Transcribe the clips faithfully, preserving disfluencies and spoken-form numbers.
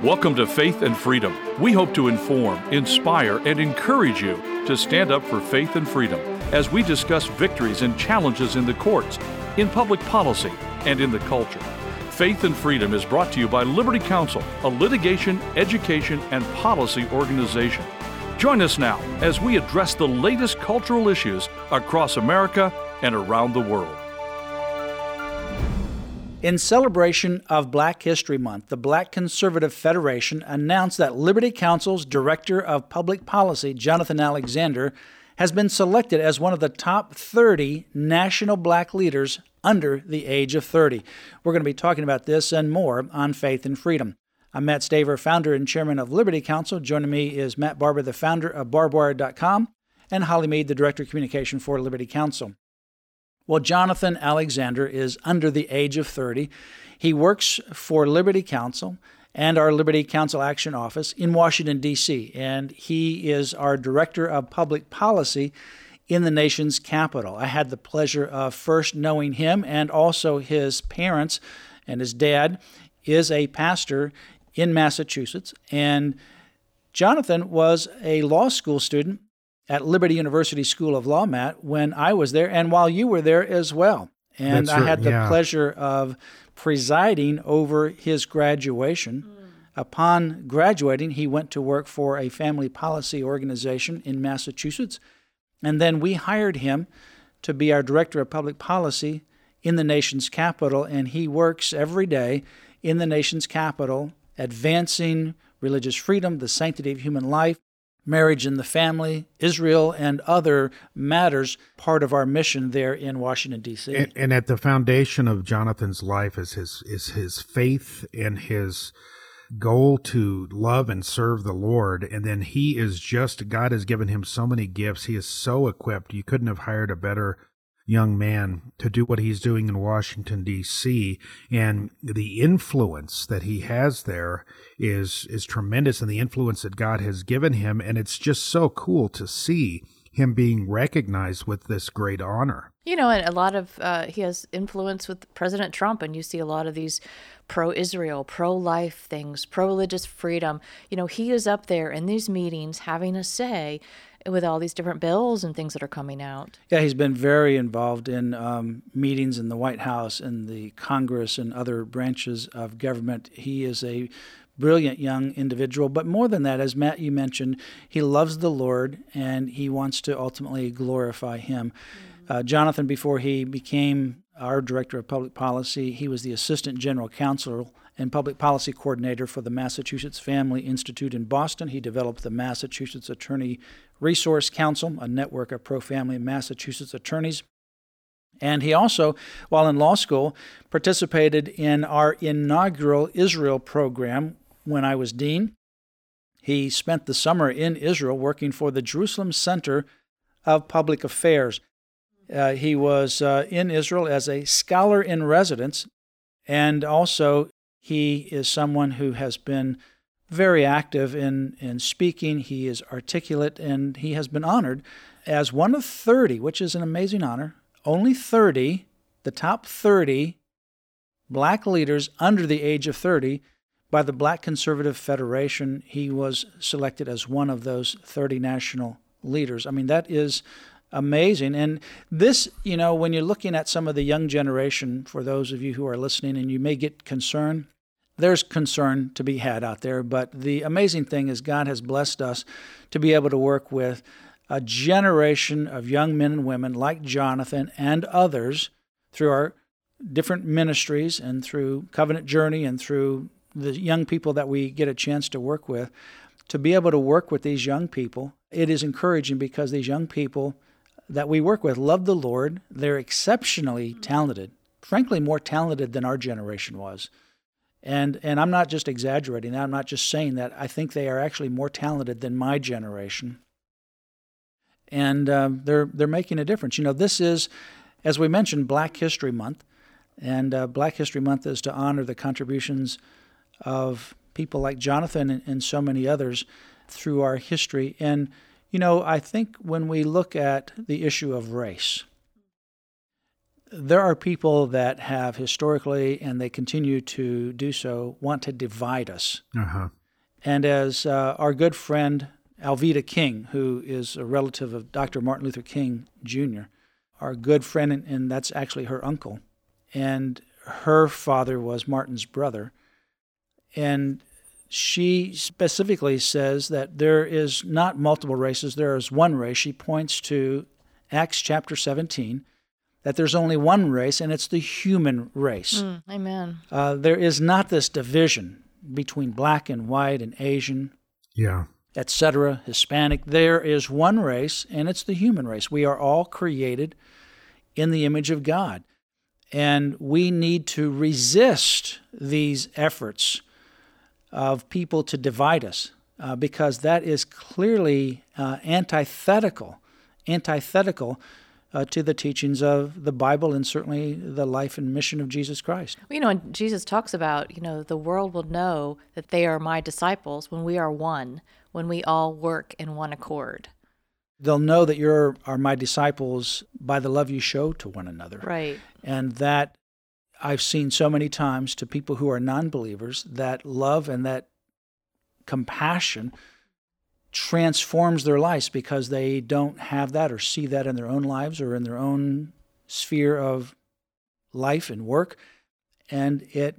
Welcome to Faith and Freedom. We hope to inform, inspire, and encourage you to stand up for faith and freedom as we discuss victories and challenges in the courts, in public policy, and in the culture. Faith and Freedom is brought to you by Liberty Counsel, a litigation, education, and policy organization. Join us now as we address the latest cultural issues across America and around the world. In celebration of Black History Month, the Black Conservative Federation announced that Liberty Counsel's Director of Public Policy, Jonathan Alexander, has been selected as one of the top thirty national Black leaders under the age of thirty. We're going to be talking about this and more on Faith and Freedom. I'm Matt Staver, founder and chairman of Liberty Counsel. Joining me is Matt Barber, the founder of barbwire dot com, and Holly Mead, the director of communication for Liberty Counsel. Well, Jonathan Alexander is under the age of thirty. He works for Liberty Counsel and our Liberty Counsel Action Office in Washington, D C, and he is our Director of Public Policy in the nation's capital. I had the pleasure of first knowing him and also his parents, and his dad is a pastor in Massachusetts, and Jonathan was a law school student at Liberty University School of Law, Matt, when I was there, and while you were there as well. And That's I had the yeah. pleasure of presiding over his graduation. Mm. Upon graduating, he went to work for a family policy organization in Massachusetts, and then we hired him to be our Director of Public Policy in the nation's capital, and he works every day in the nation's capital, advancing religious freedom, the sanctity of human life, marriage and the family, Israel, and other matters, part of our mission there in Washington, D C. And, and at the foundation of Jonathan's life is his is his faith and his goal to love and serve the Lord. And then he is just, God has given him so many gifts. He is so equipped. You couldn't have hired a better young man to do what he's doing in Washington, D C, and the influence that he has there is is tremendous, and the influence that God has given him, and it's just so cool to see him being recognized with this great honor. You know, and a lot of, uh, he has influence with President Trump, and you see a lot of these pro-Israel, pro-life things, pro-religious freedom. You know, he is up there in these meetings having a say with all these different bills and things that are coming out. Yeah, he's been very involved in um, meetings in the White House and the Congress and other branches of government. He is a brilliant young individual, but more than that, as Matt, you mentioned, he loves the Lord and he wants to ultimately glorify him. Mm-hmm. Uh, Jonathan, before he became our Director of Public Policy, he was the Assistant General Counsel and Public Policy Coordinator for the Massachusetts Family Institute in Boston. He developed the Massachusetts Attorney Resource Council, a network of pro-family Massachusetts attorneys. And he also, while in law school, participated in our inaugural Israel program when I was dean. He spent the summer in Israel working for the Jerusalem Center of Public Affairs. Uh, he was uh, in Israel as a scholar in residence, and also he is someone who has been very active in, in speaking. He is articulate, and he has been honored as one of thirty, which is an amazing honor. Only thirty, the top thirty Black leaders under the age of thirty by the Black Conservative Federation. He was selected as one of those thirty national leaders. I mean, that is amazing. And this, you know, when you're looking at some of the young generation, for those of you who are listening and you may get concerned, there's concern to be had out there. But the amazing thing is God has blessed us to be able to work with a generation of young men and women like Jonathan and others through our different ministries and through Covenant Journey and through the young people that we get a chance to work with, to be able to work with these young people. It is encouraging because these young people that we work with love the Lord. They're exceptionally talented, frankly, more talented than our generation was. And and I'm not just exaggerating that. I'm not just saying that. I think they are actually more talented than my generation. And um, they're they're making a difference. You know, this is, as we mentioned, Black History Month. And uh, Black History Month is to honor the contributions of people like Jonathan and, and so many others through our history. And, you know, I think when we look at the issue of race, there are people that have historically, and they continue to do so, want to divide us. Uh-huh. And as uh, our good friend Alveda King, who is a relative of Doctor Martin Luther King Junior, our good friend, and, and that's actually her uncle, and her father was Martin's brother, and she specifically says that there is not multiple races, there is one race. She points to Acts chapter seventeen, that there's only one race, and it's the human race. Mm, amen. Uh, there is not this division between black and white and Asian, yeah, et cetera, Hispanic. There is one race, and it's the human race. We are all created in the image of God, and we need to resist these efforts of people to divide us, uh, because that is clearly uh, antithetical, antithetical uh, to the teachings of the Bible and certainly the life and mission of Jesus Christ. Well, you know, and Jesus talks about, you know, the world will know that they are my disciples when we are one, when we all work in one accord. They'll know that you are my disciples by the love you show to one another. Right. And that I've seen so many times to people who are non-believers, that love and that compassion transforms their lives because they don't have that or see that in their own lives or in their own sphere of life and work. And it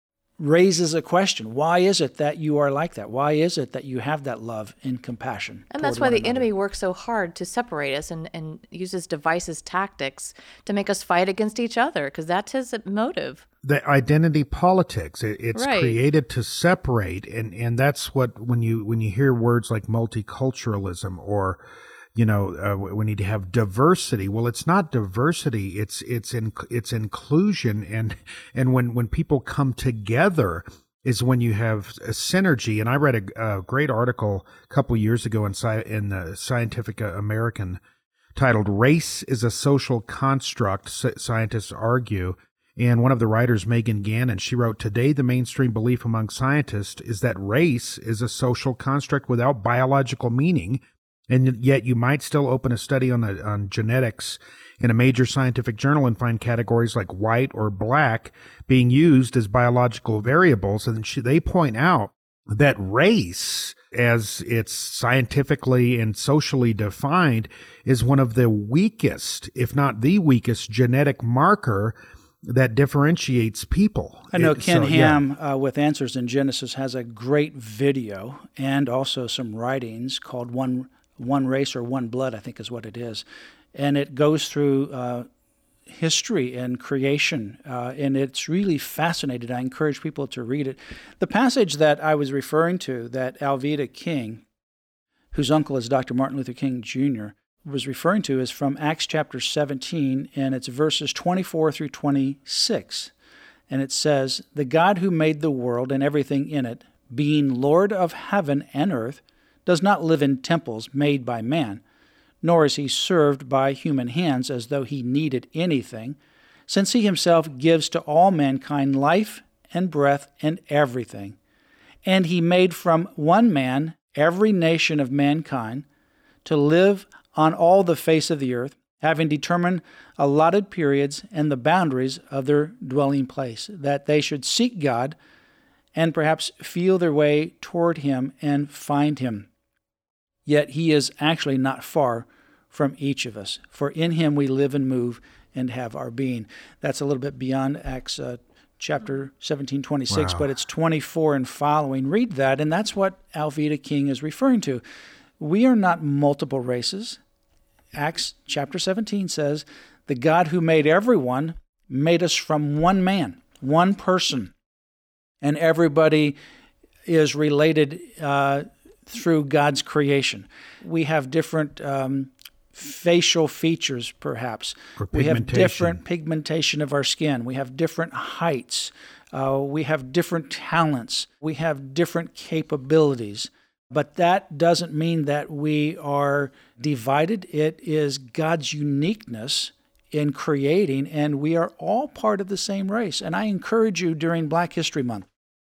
raises a question. Why is it that you are like that? Why is it that you have that love and compassion? And that's why the enemy works so hard to separate us and, and uses devices, tactics to make us fight against each other, because that's his motive. The identity politics, it, it's right. created to separate. And, and that's what, when you, when you hear words like multiculturalism or, you know, uh, we need to have diversity. Well, it's not diversity. It's, it's, in, it's inclusion. And, and when, when people come together is when you have a synergy. And I read a, a great article a couple years ago in, sci, in the Scientific American titled "Race is a Social Construct," Scientists Argue. And one of the writers, Megan Gannon, she wrote, "Today, the mainstream belief among scientists is that race is a social construct without biological meaning. And yet you might still open a study on the, on genetics in a major scientific journal and find categories like white or black being used as biological variables." And she, they point out that race, as it's scientifically and socially defined, is one of the weakest, if not the weakest, genetic marker that differentiates people. I know it, Ken so, Ham yeah. uh, with Answers in Genesis has a great video and also some writings called One One Race or One Blood, I think is what it is. And it goes through uh, history and creation, uh, and it's really fascinating. I encourage people to read it. The passage that I was referring to, that Alveda King, whose uncle is Doctor Martin Luther King Junior, was referring to, is from Acts chapter seventeen, and it's verses twenty-four through twenty-six. And it says, "The God who made the world and everything in it, being Lord of heaven and earth, does not live in temples made by man, nor is he served by human hands as though he needed anything, since he himself gives to all mankind life and breath and everything. And he made from one man every nation of mankind to live on all the face of the earth, having determined allotted periods and the boundaries of their dwelling place, that they should seek God and perhaps feel their way toward him and find him. Yet he is actually not far from each of us, for in him we live and move and have our being." That's a little bit beyond Acts uh, chapter seventeen, twenty-six, Wow. but it's twenty-four and following. Read that, and that's what Alveda King is referring to. We are not multiple races. Acts chapter seventeen says, the God who made everyone made us from one man, one person, and everybody is related uh, through God's creation. We have different um, facial features, perhaps. Or we have pigmentation. different pigmentation of our skin. We have different heights. Uh, we have different talents. We have different capabilities. But that doesn't mean that we are divided. It is God's uniqueness in creating, and we are all part of the same race. And I encourage you during Black History Month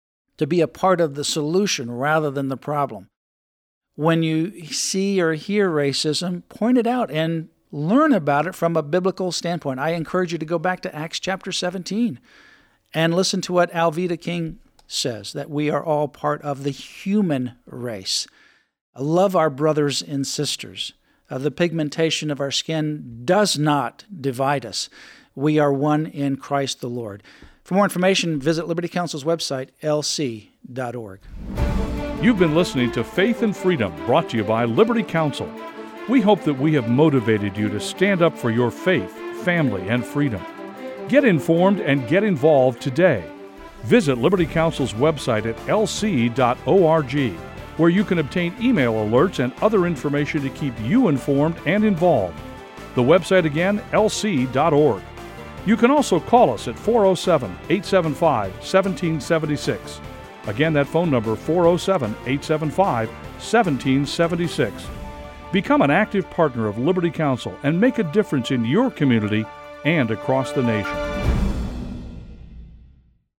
to be a part of the solution rather than the problem. When you see or hear racism, point it out and learn about it from a biblical standpoint. I encourage you to go back to Acts chapter seventeen and listen to what Alveda King says, that we are all part of the human race. Love our brothers and sisters. Uh, the pigmentation of our skin does not divide us. We are one in Christ the Lord. For more information, visit Liberty Counsel's website, L C dot org. You've been listening to Faith and Freedom, brought to you by Liberty Counsel. We hope that we have motivated you to stand up for your faith, family, and freedom. Get informed and get involved today. Visit Liberty Counsel's website at L C dot org, where you can obtain email alerts and other information to keep you informed and involved. The website again, L C dot org. You can also call us at four oh seven, eight seven five, one seven seven six. Again, that phone number, four oh seven, eight seven five, one seven seven six. Become an active partner of Liberty Counsel and make a difference in your community and across the nation.